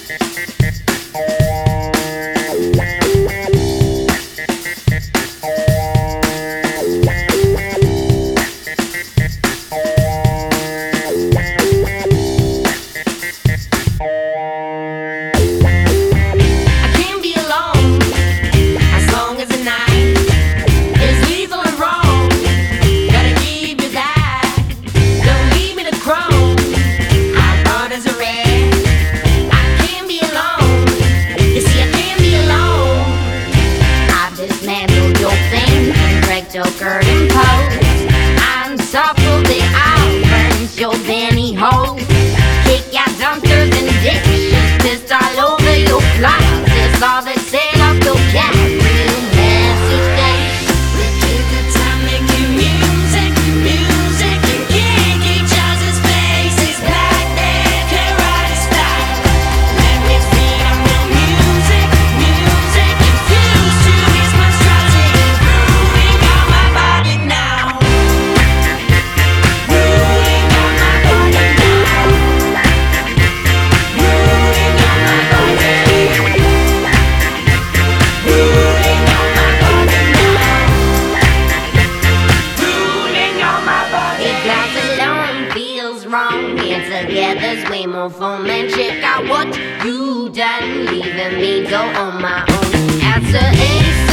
Your curtain post and shuffle the irons, your Benny hose. Kick your dumpsters and dishes, pissed all over your closet. All that set up your cat, real messy state. We take the time making music, music, and kick each other's faces back there, karate style. Let me feed on your music, music, infused to his monstrosity. Wrong, and together's way more fun. And check out what you done, leaving me go on my own. After 86